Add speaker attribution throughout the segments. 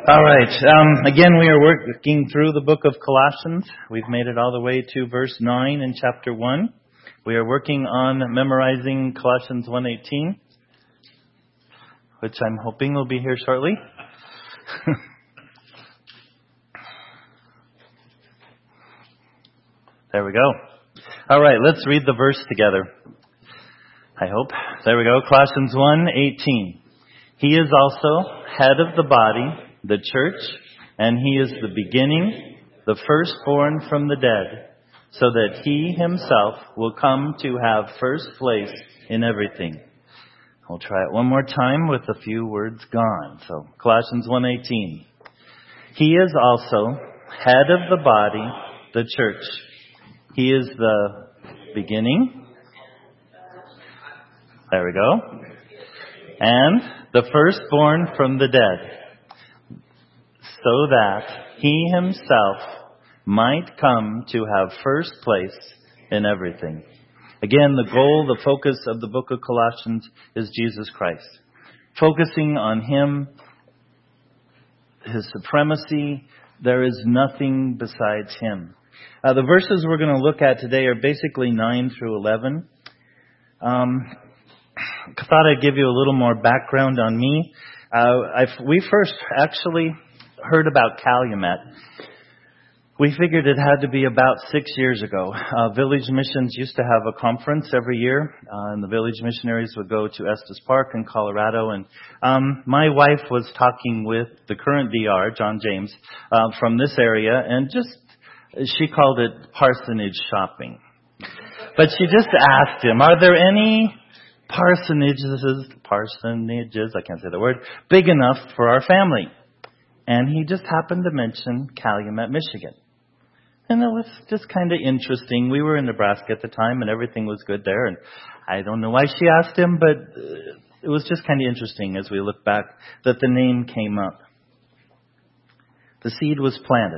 Speaker 1: All right. Again, we are working through the book of Colossians. We've made it all the way to verse 9 in chapter 1. We are working on memorizing Colossians 1:18, which I'm hoping will be here shortly. There we go. All right, let's read the verse together. I hope. There we go. Colossians 1:18. He is also head of the body, the church, and he is the beginning, the firstborn from the dead, so that he himself will come to have first place in everything. We'll try it one more time with a few words gone. So, Colossians 1:18. He is also head of the body, the church. He is the beginning. There we go. And the firstborn from the dead, so that he himself might come to have first place in everything. Again, the goal, the focus of the book of Colossians is Jesus Christ. Focusing on him, his supremacy, there is nothing besides him. The verses we're going to look at today are basically 9 through 11. I thought I'd give you a little more background on me. We first actually heard about Calumet. We figured it had to be about 6 years ago. Village Missions used to have a conference every year, and the village missionaries would go to Estes Park in Colorado. And my wife was talking with the current DR, John James, from this area, and she called it parsonage shopping. But she just asked him, are there any parsonages, I can't say the word, big enough for our family? And he just happened to mention Calumet, Michigan. And it was just kind of interesting. We were in Nebraska at the time, and everything was good there. And I don't know why she asked him, but it was just kind of interesting as we look back that the name came up. The seed was planted.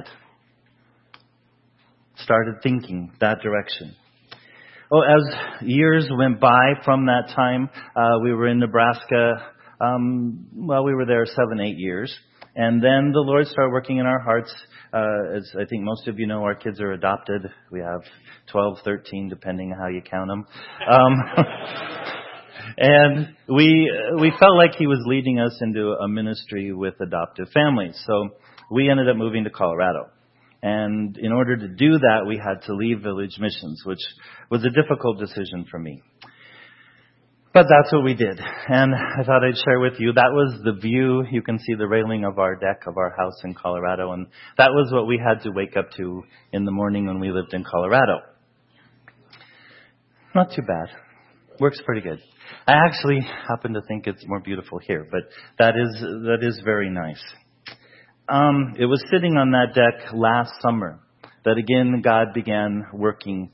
Speaker 1: Started thinking that direction. Oh, as years went by from that time, we were in Nebraska. We were there 7-8 years. And then the Lord started working in our hearts. As I think most of you know, our kids are adopted. We have 12, 13, depending on how you count them. And we felt like he was leading us into a ministry with adoptive families. So we ended up moving to Colorado. And in order to do that, we had to leave Village Missions, which was a difficult decision for me. But that's what we did. And I thought I'd share with you. That was the view. You can see the railing of our deck of our house in Colorado. And that was what we had to wake up to in the morning when we lived in Colorado. Not too bad. Works pretty good. I actually happen to think it's more beautiful here, but that is very nice. It was sitting on that deck last summer that again God began working.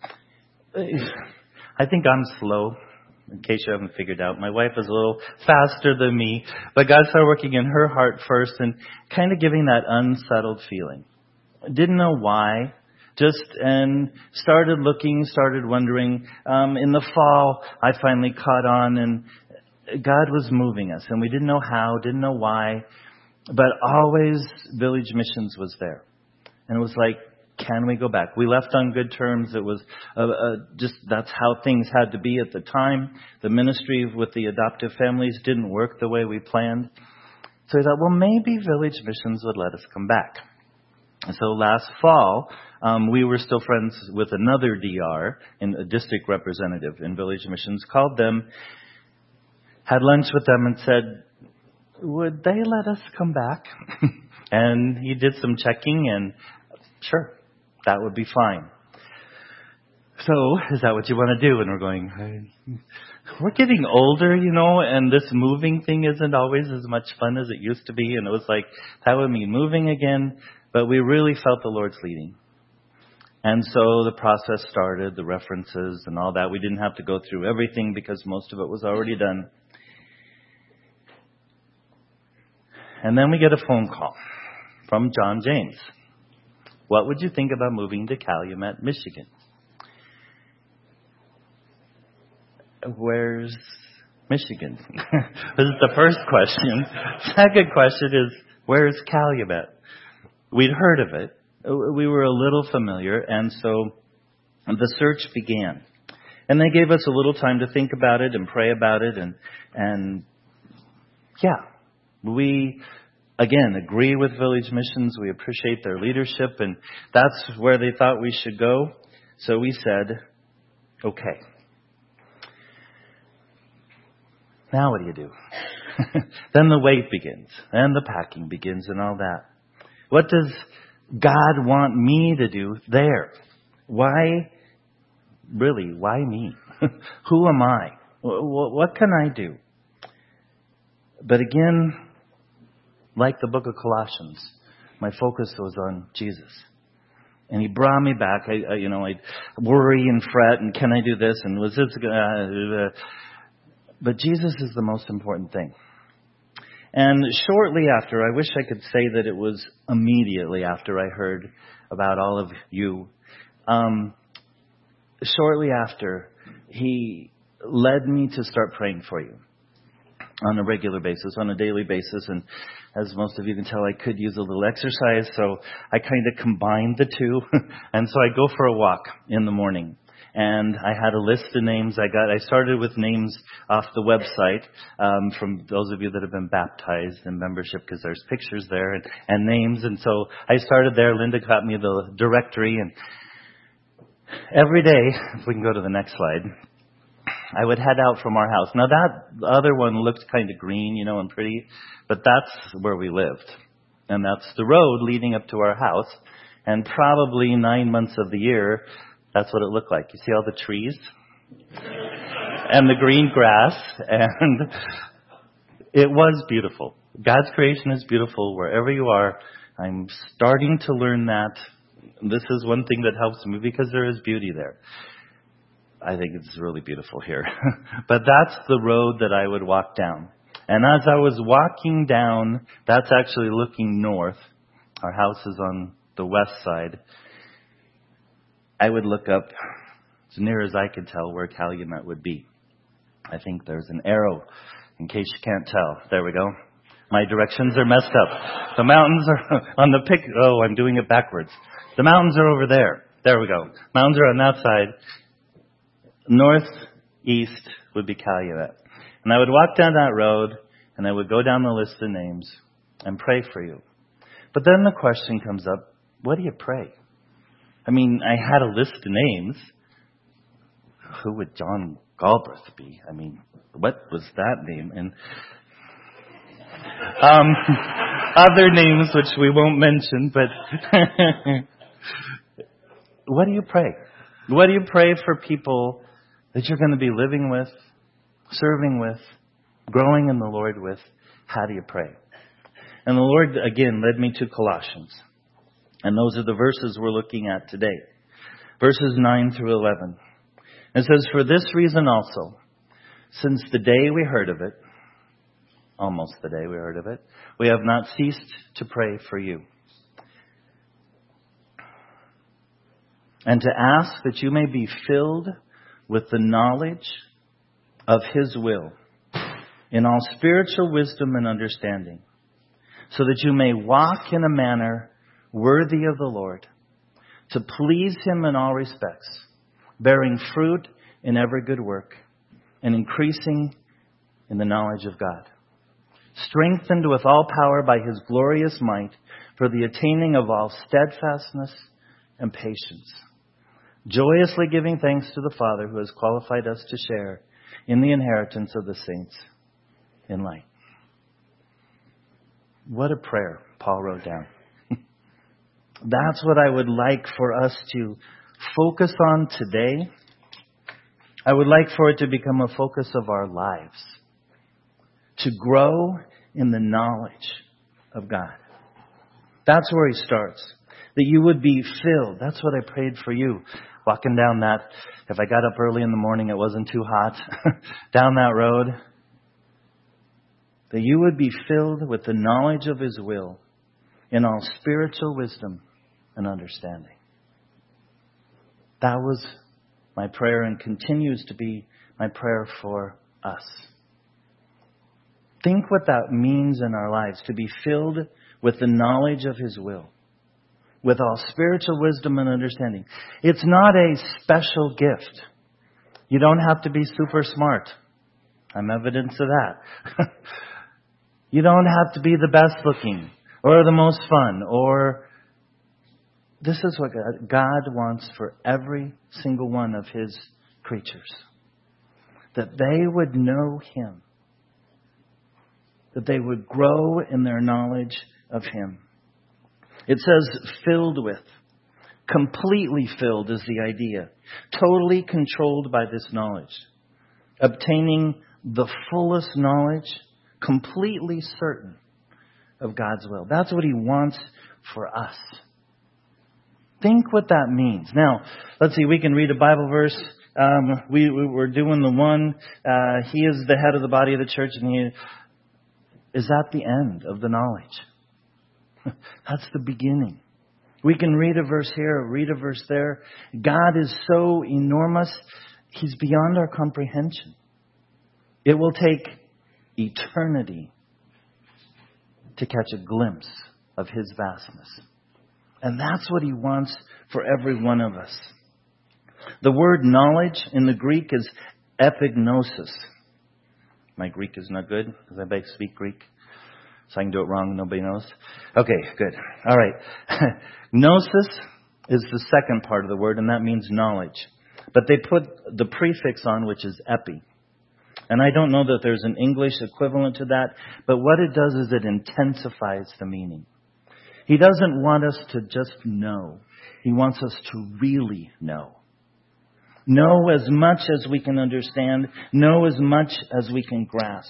Speaker 1: I think I'm slow, in case you haven't figured out. My wife is a little faster than me, but God started working in her heart first and kind of giving that unsettled feeling. Didn't know why. And started looking, started wondering. In the fall, I finally caught on, and God was moving us, and we didn't know how, didn't know why. But always Village Missions was there. And it was like, can we go back? We left on good terms. It was that's how things had to be at the time. The ministry with the adoptive families didn't work the way we planned. So we thought, well, maybe Village Missions would let us come back. And so last fall, we were still friends with another DR, a district representative in Village Missions, called them, had lunch with them and said, would they let us come back? And he did some checking, and sure, that would be fine. So, is that what you want to do? And we're going, we're getting older, and this moving thing isn't always as much fun as it used to be. And it was like, that would mean moving again. But we really felt the Lord's leading. And so the process started, the references and all that. We didn't have to go through everything because most of it was already done. And then we get a phone call from John James. What would you think about moving to Calumet, Michigan? Where's Michigan? This is the first question. Second question is, Where's Calumet? We'd heard of it. We were a little familiar, and so the search began. And they gave us a little time to think about it and pray about it, and we, again, agree with Village Missions. We appreciate their leadership, and that's where they thought we should go. So we said, okay. Now what do you do? Then the wait begins, and the packing begins, and all that. What does God want me to do there? Why me? Who am I? What can I do? But again, like the book of Colossians, my focus was on Jesus. And he brought me back. I'd worry and fret, and can I do this? And was this but Jesus is the most important thing. And shortly after, I wish I could say that it was immediately after I heard about all of you. Shortly after, he led me to start praying for you on a regular basis, on a daily basis. And as most of you can tell, I could use a little exercise, so I kind of combined the two. And so I go for a walk in the morning. And I had a list of names I started with names off the website, from those of you that have been baptized in membership, because there's pictures there and names. And so I started there. Linda got me the directory, and every day, if we can go to the next slide, I would head out from our house. Now that other one looked kind of green, and pretty, but that's where we lived. And that's the road leading up to our house. And probably 9 months of the year, that's what it looked like. You see all the trees and the green grass, and it was beautiful. God's creation is beautiful wherever you are. I'm starting to learn that. This is one thing that helps me because there is beauty there. I think it's really beautiful here. But that's the road that I would walk down. And as I was walking down, that's actually looking north. Our house is on the west side. I would look up, as near as I could tell, where Calumet would be. I think there's an arrow, in case you can't tell. There we go. My directions are messed up. The mountains are on the pic. Oh, I'm doing it backwards. The mountains are over there. There we go. Mountains are on that side. Northeast would be Calumet. And I would walk down that road, and I would go down the list of names and pray for you. But then the question comes up, what do you pray? I mean, I had a list of names. Who would John Galbraith be? I mean, what was that name? And other names which we won't mention, but what do you pray? What do you pray for people that you're going to be living with, serving with, growing in the Lord with? How do you pray? And the Lord, again, led me to Colossians. And those are the verses we're looking at today. Verses 9 through 11. It says, for this reason also, since the day we heard of it, almost the day we heard of it, we have not ceased to pray for you. And to ask that you may be filled with the knowledge of His will in all spiritual wisdom and understanding, so that you may walk in a manner worthy of the Lord, to please Him in all respects, bearing fruit in every good work, and increasing in the knowledge of God, strengthened with all power by His glorious might, for the attaining of all steadfastness and patience, joyously giving thanks to the Father who has qualified us to share in the inheritance of the saints in light. What a prayer Paul wrote down. That's what I would like for us to focus on today. I would like for it to become a focus of our lives. To grow in the knowledge of God. That's where he starts. That you would be filled. That's what I prayed for you. Walking down that, if I got up early in the morning, it wasn't too hot, down that road. That you would be filled with the knowledge of His will in all spiritual wisdom and understanding. That was my prayer and continues to be my prayer for us. Think what that means in our lives, to be filled with the knowledge of His will, with all spiritual wisdom and understanding. It's not a special gift. You don't have to be super smart. I'm evidence of that. You don't have to be the best looking or the most fun, or this is what God wants for every single one of His creatures. That they would know Him. That they would grow in their knowledge of Him. It says filled with. Completely filled is the idea. Totally controlled by this knowledge. Obtaining the fullest knowledge. Completely certain of God's will. That's what He wants for us. Think what that means. Now, let's see, we can read a Bible verse. We're doing the one, He is the head of the body of the church, and is that the end of the knowledge? That's the beginning. We can read a verse here, or read a verse there. God is so enormous, He's beyond our comprehension. It will take eternity to catch a glimpse of His vastness. And that's what He wants for every one of us. The word knowledge in the Greek is epignosis. My Greek is not good because I speak Greek. So I can do it wrong and nobody knows. Okay, good. All right. Gnosis is the second part of the word, and that means knowledge. But they put the prefix on, which is epi. And I don't know that there's an English equivalent to that, but what it does is it intensifies the meaning. He doesn't want us to just know. He wants us to really know. Know as much as we can understand. Know as much as we can grasp.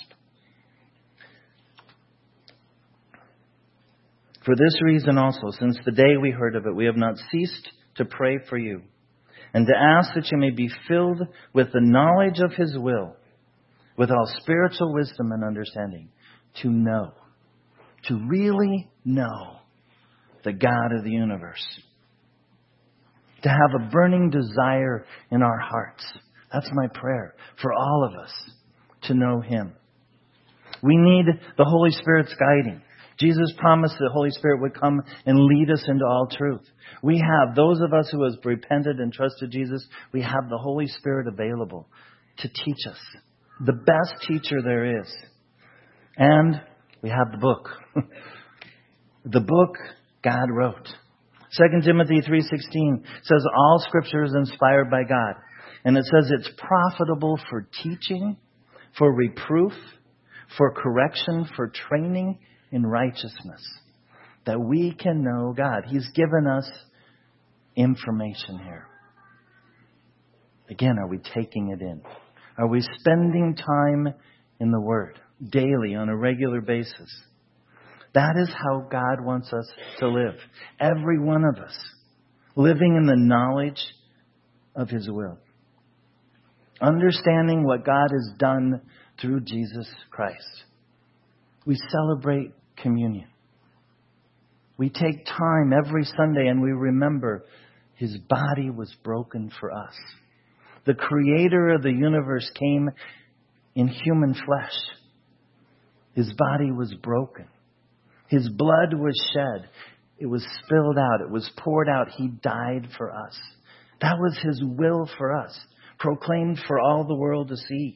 Speaker 1: For this reason also, since the day we heard of it, we have not ceased to pray for you and to ask that you may be filled with the knowledge of His will, with all spiritual wisdom and understanding, to know, to really know the God of the universe. To have a burning desire in our hearts. That's my prayer for all of us, to know Him. We need the Holy Spirit's guiding. Jesus promised the Holy Spirit would come and lead us into all truth. We have, those of us who have repented and trusted Jesus, we have the Holy Spirit available to teach us. The best teacher there is. And we have the book. The book God wrote. 2 Timothy 3:16 says all Scripture is inspired by God. And it says it's profitable for teaching, for reproof, for correction, for training in righteousness. That we can know God. He's given us information here. Again, are we taking it in? Are we spending time in the Word daily on a regular basis? That is how God wants us to live. Every one of us. Living in the knowledge of His will. Understanding what God has done through Jesus Christ. We celebrate communion. We take time every Sunday and we remember His body was broken for us. The Creator of the universe came in human flesh. His body was broken. His blood was shed. It was spilled out. It was poured out. He died for us. That was His will for us, proclaimed for all the world to see.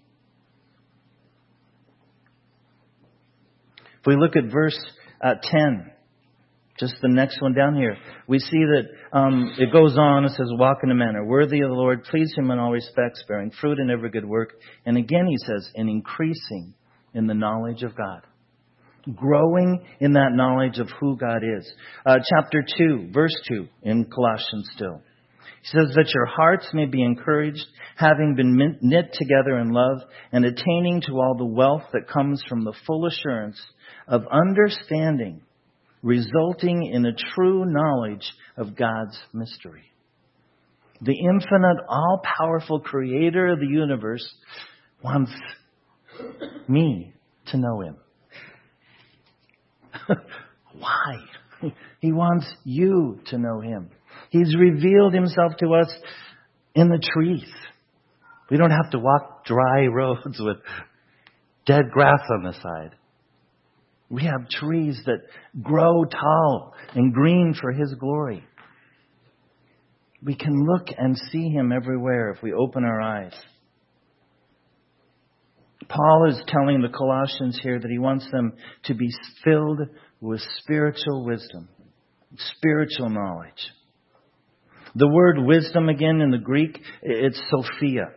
Speaker 1: If we look at verse 10, just the next one down here, we see that it goes on. It says, walk in a manner worthy of the Lord, please Him in all respects, bearing fruit in every good work. And again He says, and increasing in the knowledge of God. Growing in that knowledge of who God is. Chapter 2, verse 2 in Colossians still. He says that your hearts may be encouraged, having been knit together in love, and attaining to all the wealth that comes from the full assurance of understanding, resulting in a true knowledge of God's mystery. The infinite, all-powerful Creator of the universe wants me to know Him. Why? He wants you to know Him. He's revealed Himself to us in the trees. We don't have to walk dry roads with dead grass on the side. We have trees that grow tall and green for His glory. We can look and see Him everywhere if we open our eyes. Paul is telling the Colossians here that he wants them to be filled with spiritual wisdom, spiritual knowledge. The word wisdom, again, in the Greek, it's Sophia.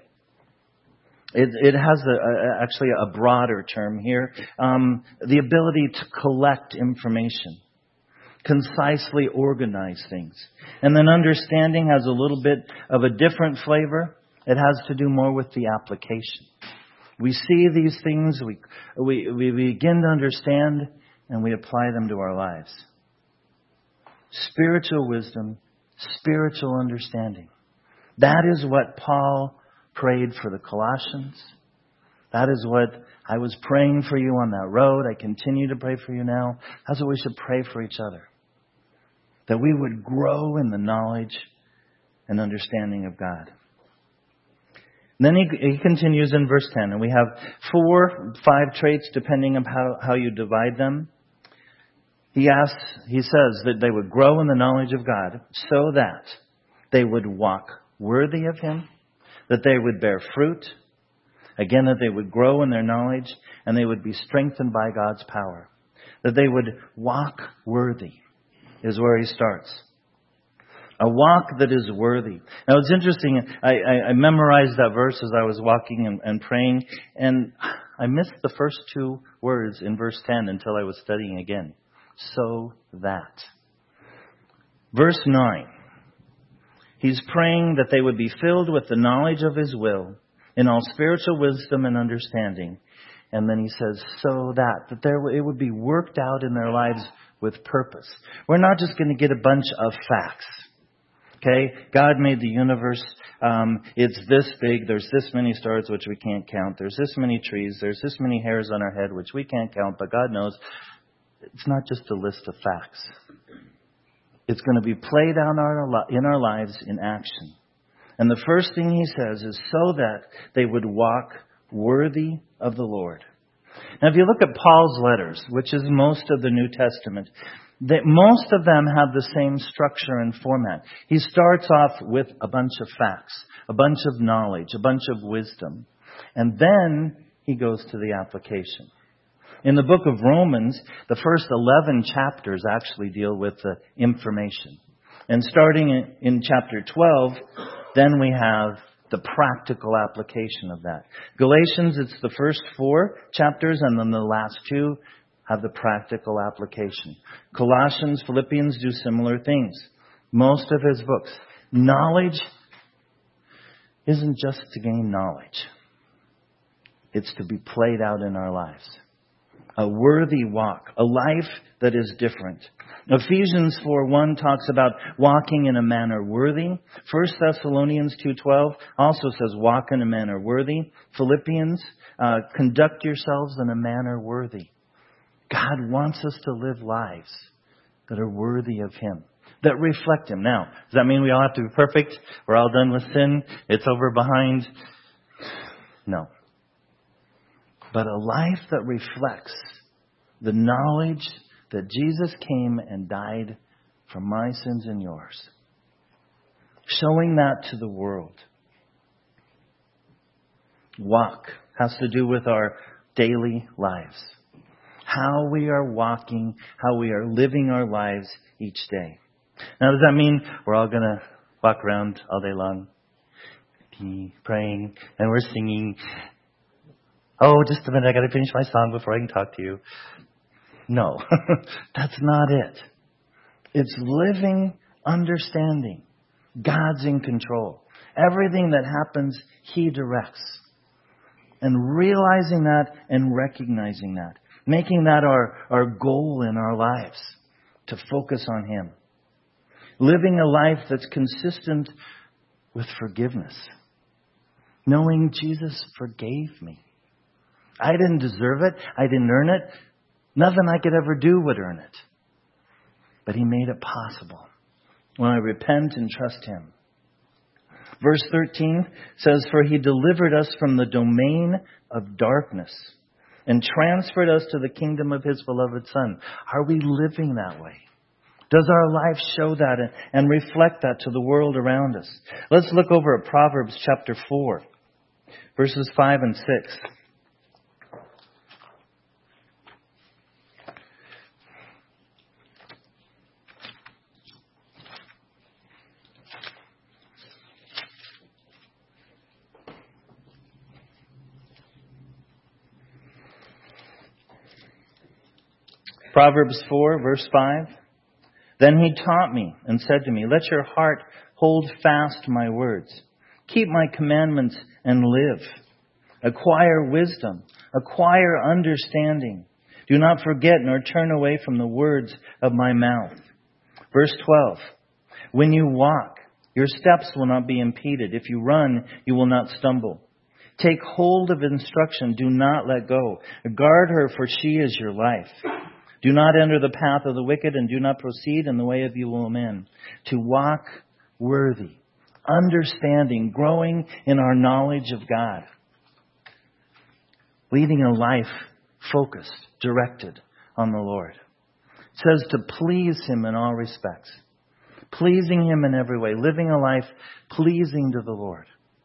Speaker 1: It has actually a broader term here. The ability to collect information, concisely organize things. And then understanding has a little bit of a different flavor. It has to do more with the application. We see these things, we begin to understand, and we apply them to our lives. Spiritual wisdom, spiritual understanding. That is what Paul prayed for the Colossians. That is what I was praying for you on that road. I continue to pray for you now. That's what we should pray for each other. That we would grow in the knowledge and understanding of God. Then he continues in verse 10, and we have 5 traits depending on how you divide them. He says that they would grow in the knowledge of God so that they would walk worthy of Him, that they would bear fruit, again, that they would grow in their knowledge, and they would be strengthened by God's power. That they would walk worthy is where he starts. A walk that is worthy. Now it's interesting, I memorized that verse as I was walking and praying, and I missed the first 2 words in verse 10 until I was studying again. So that. Verse 9. He's praying that they would be filled with the knowledge of His will in all spiritual wisdom and understanding. And then he says, so that it would be worked out in their lives with purpose. We're not just going to get a bunch of facts. Okay, God made the universe. It's this big. There's this many stars, which we can't count. There's this many trees. There's this many hairs on our head, which we can't count. But God knows. It's not just a list of facts. It's going to be played out in our lives in action. And the first thing he says is so that they would walk worthy of the Lord. Now, if you look at Paul's letters, which is most of the New Testament, most of them have the same structure and format. He starts off with a bunch of facts, a bunch of knowledge, a bunch of wisdom. And then he goes to the application. In the book of Romans, the first 11 chapters actually deal with the information. And starting in chapter 12, then we have the practical application of that. Galatians, it's the first 4 chapters, and then the last 2 have the practical application. Colossians, Philippians do similar things. Most of his books. Knowledge isn't just to gain knowledge. It's to be played out in our lives. A worthy walk. A life that is different. Ephesians 4:1 talks about walking in a manner worthy. 1 Thessalonians 2:12 also says walk in a manner worthy. Philippians, conduct yourselves in a manner worthy. God wants us to live lives that are worthy of Him, that reflect Him. Now, does that mean we all have to be perfect? We're all done with sin? It's over behind? No. But a life that reflects the knowledge that Jesus came and died for my sins and yours. Showing that to the world. Walk has to do with our daily lives. How we are walking, how we are living our lives each day. Now, does that mean we're all going to walk around all day long, praying, and we're singing? Oh, just a minute, I got to finish my song before I can talk to you. No, that's not it. It's living, understanding. God's in control. Everything that happens, He directs. And realizing that and recognizing that. Making that our goal in our lives. To focus on Him. Living a life that's consistent with forgiveness. Knowing Jesus forgave me. I didn't deserve it. I didn't earn it. Nothing I could ever do would earn it. But He made it possible when I repent and trust Him. Verse 13 says, for He delivered us from the domain of darkness and transferred us to the kingdom of His beloved Son. Are we living that way? Does our life show that and reflect that to the world around us? Let's look over at Proverbs chapter 4, verses 5 and 6. Proverbs 4, verse 5. Then He taught me and said to me, let your heart hold fast my words. Keep my commandments and live. Acquire wisdom. Acquire understanding. Do not forget nor turn away from the words of my mouth. Verse 12. When you walk, your steps will not be impeded. If you run, you will not stumble. Take hold of instruction. Do not let go. Guard her, for she is your life. Do not enter the path of the wicked, and do not proceed in the way of evil men. To walk worthy, understanding, growing in our knowledge of God. Leading a life focused, directed on the Lord. It says to please Him in all respects. Pleasing Him in every way. Living a life pleasing to the Lord.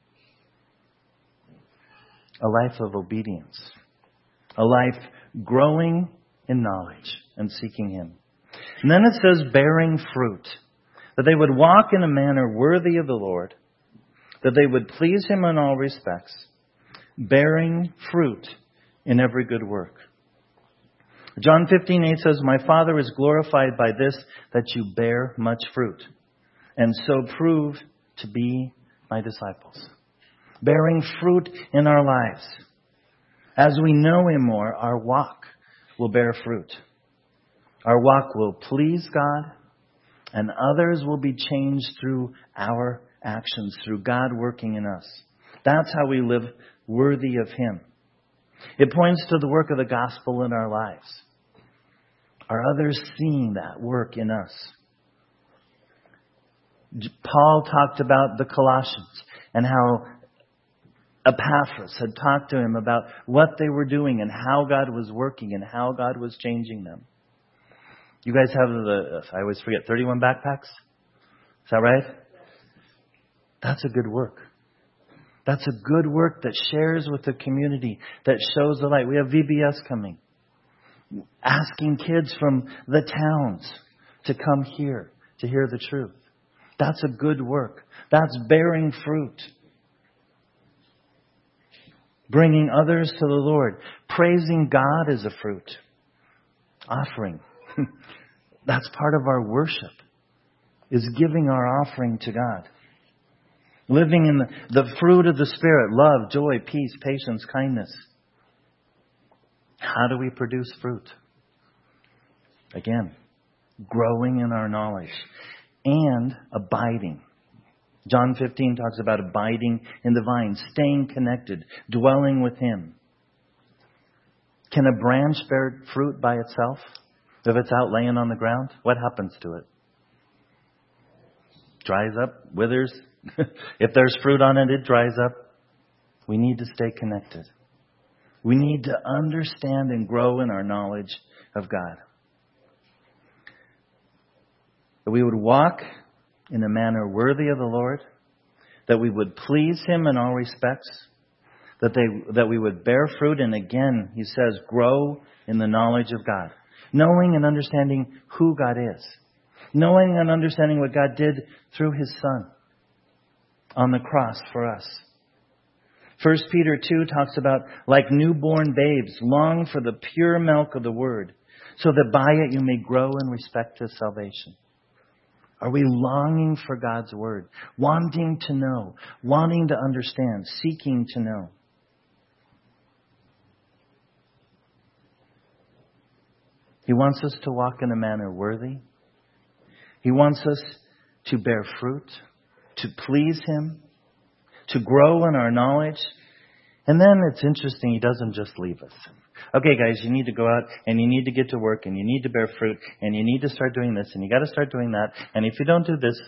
Speaker 1: A life of obedience. A life growing in knowledge and seeking Him. And then it says bearing fruit. That they would walk in a manner worthy of the Lord. That they would please Him in all respects. Bearing fruit in every good work. John 15:8 says, my Father is glorified by this, that you bear much fruit, and so prove to be my disciples. Bearing fruit in our lives. As we know Him more, our walk will bear fruit. Our walk will please God, and others will be changed through our actions, through God working in us. That's how we live worthy of Him. It points to the work of the gospel in our lives. Are others seeing that work in us? Paul talked about the Colossians and how Epaphras had talked to him about what they were doing and how God was working and how God was changing them. You guys have I always forget, 31 backpacks? Is that right? That's a good work. That's a good work that shares with the community, that shows the light. We have VBS coming. Asking kids from the towns to come here to hear the truth. That's a good work. That's bearing fruit. Bringing others to the Lord. Praising God is a fruit. Offering. That's part of our worship. Is giving our offering to God. Living in the fruit of the Spirit. Love, joy, peace, patience, kindness. How do we produce fruit? Again, growing in our knowledge. And abiding. John 15 talks about abiding in the vine, staying connected, dwelling with Him. Can a branch bear fruit by itself? If it's out laying on the ground, what happens to it? Dries up, withers. If there's fruit on it, it dries up. We need to stay connected. We need to understand and grow in our knowledge of God. That we would walk in a manner worthy of the Lord, that we would please Him in all respects, that we would bear fruit, and again, He says, grow in the knowledge of God. Knowing and understanding who God is. Knowing and understanding what God did through His Son on the cross for us. 1 Peter 2 talks about, like newborn babes, long for the pure milk of the Word, so that by it you may grow in respect to salvation. Are we longing for God's Word? Wanting to know. Wanting to understand. Seeking to know. He wants us to walk in a manner worthy. He wants us to bear fruit. To please Him. To grow in our knowledge. And then it's interesting, He doesn't just leave us. Okay, guys, you need to go out and you need to get to work and you need to bear fruit and you need to start doing this and you got to start doing that. And if you don't do this,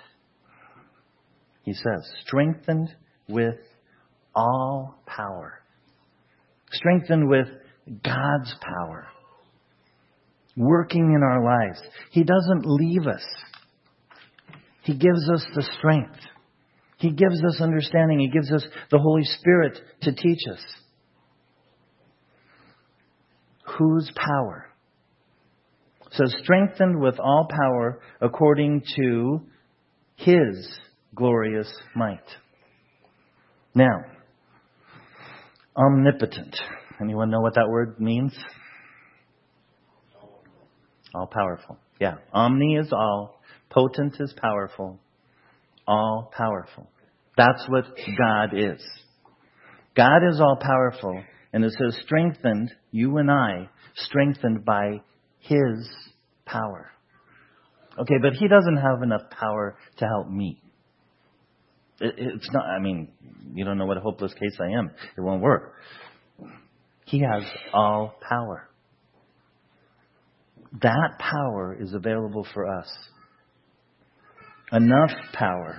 Speaker 1: He says, strengthened with all power. Strengthened with God's power working in our lives. He doesn't leave us. He gives us the strength. He gives us understanding. He gives us the Holy Spirit to teach us. Whose power? So strengthened with all power according to His glorious might. Now, omnipotent. Anyone know what that word means? All powerful. Yeah. Omni is all. Potent is powerful. All powerful. That's what God is. God is all powerful. And it says strengthened, you and I, strengthened by His power. Okay, but He doesn't have enough power to help me. It's not, you don't know what a hopeless case I am. It won't work. He has all power. That power is available for us. Enough power.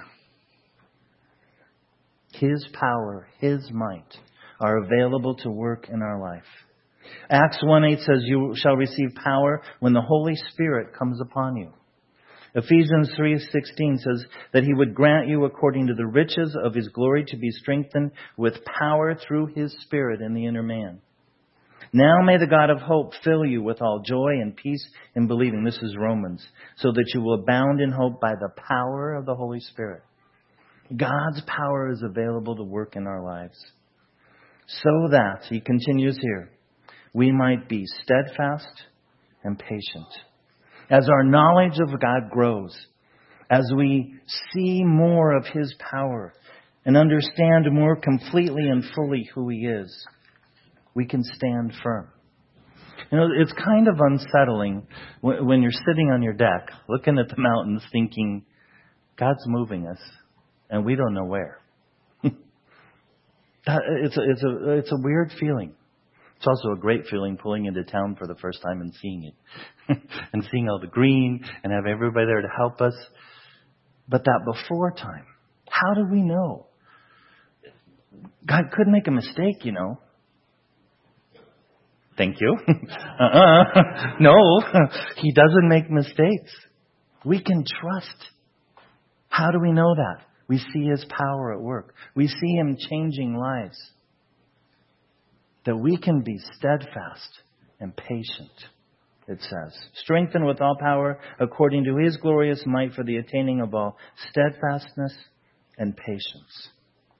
Speaker 1: His power, His might are available to work in our life. Acts 1:8 says, you shall receive power when the Holy Spirit comes upon you. Ephesians 3:16 says that He would grant you according to the riches of His glory to be strengthened with power through His Spirit in the inner man. Now may the God of hope fill you with all joy and peace in believing. This is Romans. So that you will abound in hope by the power of the Holy Spirit. God's power is available to work in our lives. So that, he continues here, we might be steadfast and patient. As our knowledge of God grows, as we see more of His power and understand more completely and fully who He is, we can stand firm. You know, it's kind of unsettling when you're sitting on your deck, looking at the mountains, thinking, God's moving us, and we don't know where. It's a weird feeling. It's also a great feeling pulling into town for the first time and seeing it. And seeing all the green and have everybody there to help us. But that before time, how do we know? God could make a mistake, you know. Thank you. No, He doesn't make mistakes. We can trust. How do we know that? We see His power at work. We see Him changing lives. That we can be steadfast and patient, it says. Strengthened with all power according to His glorious might for the attaining of all steadfastness and patience.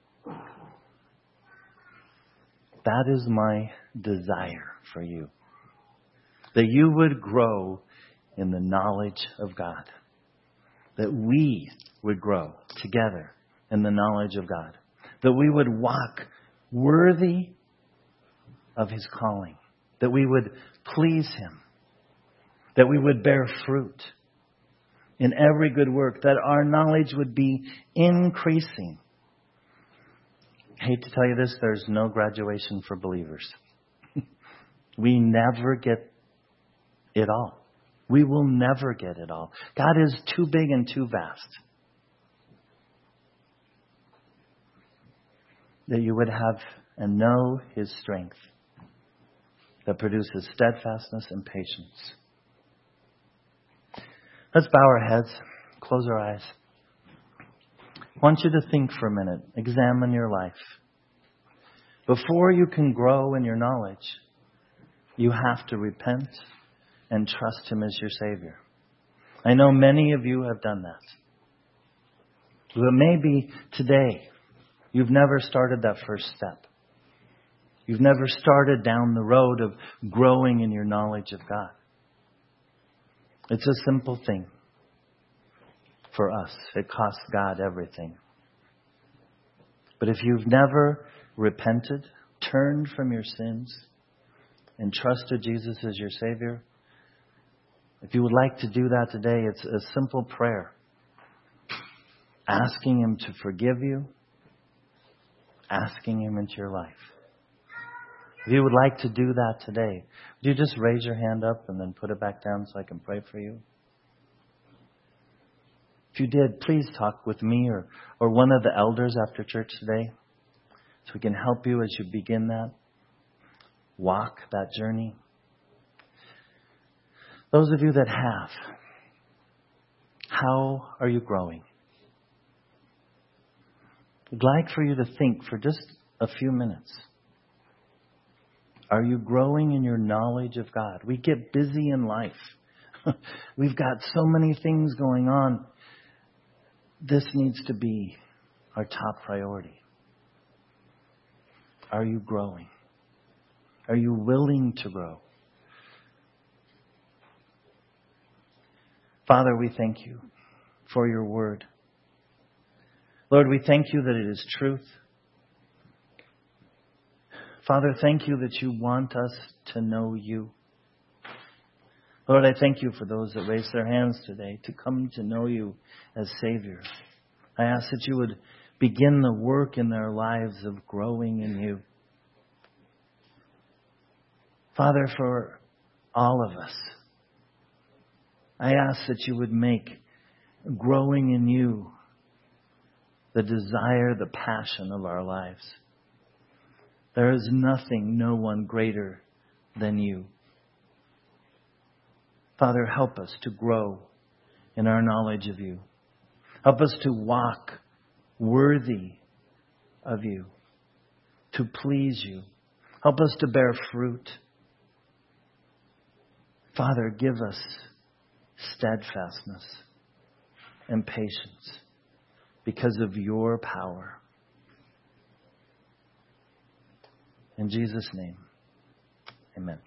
Speaker 1: That is my desire for you. That you would grow in the knowledge of God. That we would grow together in the knowledge of God. That we would walk worthy of His calling. That we would please Him. That we would bear fruit in every good work. That our knowledge would be increasing. I hate to tell you this, there's no graduation for believers. We never get it all. We will never get it all. God is too big and too vast. That you would have and know His strength that produces steadfastness and patience. Let's bow our heads, close our eyes. I want you to think for a minute, examine your life. Before you can grow in your knowledge, you have to repent and trust Him as your Savior. I know many of you have done that. But maybe today you've never started that first step. You've never started down the road of growing in your knowledge of God. It's a simple thing for us. It costs God everything. But if you've never repented, turned from your sins, and trusted Jesus as your Savior, if you would like to do that today, it's a simple prayer. Asking Him to forgive you. Asking Him into your life. If you would like to do that today, would you just raise your hand up and then put it back down so I can pray for you? If you did, please talk with me or one of the elders after church today so we can help you as you begin that. walk that journey? Those of you that have, how are you growing? I'd like for you to think for just a few minutes. Are you growing in your knowledge of God? We get busy in life. We've got so many things going on. This needs to be our top priority. Are you growing? Are you willing to grow? Father, we thank you for your word. Lord, we thank you that it is truth. Father, thank you that you want us to know you. Lord, I thank you for those that raised their hands today to come to know you as Savior. I ask that you would begin the work in their lives of growing in you. Father, for all of us, I ask that you would make growing in you the desire, the passion of our lives. There is nothing, no one greater than you. Father, help us to grow in our knowledge of you. Help us to walk worthy of you, to please you. Help us to bear fruit. Father, give us steadfastness and patience because of your power. In Jesus' name, amen.